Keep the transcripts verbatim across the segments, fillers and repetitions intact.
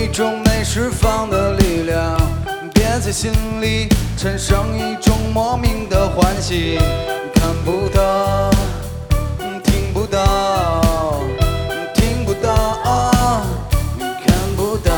种没释放的力量，别在心里产生一种莫名的欢喜。看不到，听不到，听不到，看不到。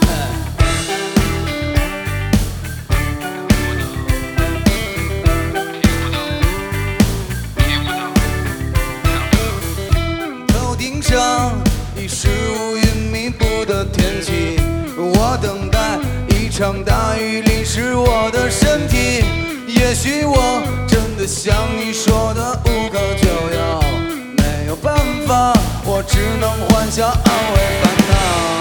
头顶上已是乌云密布的天气，我等待一场大雨淋湿我的身体。也许我真的像你说的无可救药，没有办法，我只能幻想安慰烦恼。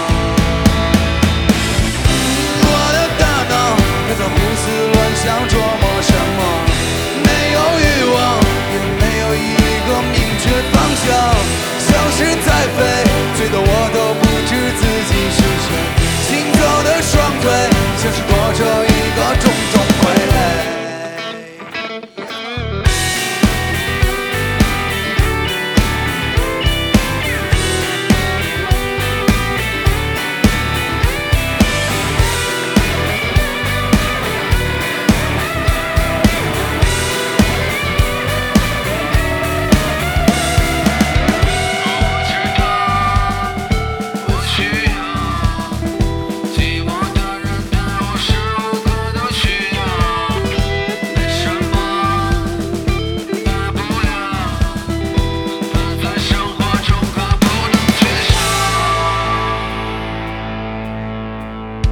我的大脑还在胡思乱想，琢磨什么，没有欲望，也没有一个明确方向，像是在飞，醉得我都不知自己是谁。行走的双腿像是躲着一个重重傀儡。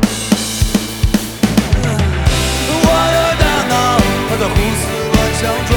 在胡思乱想。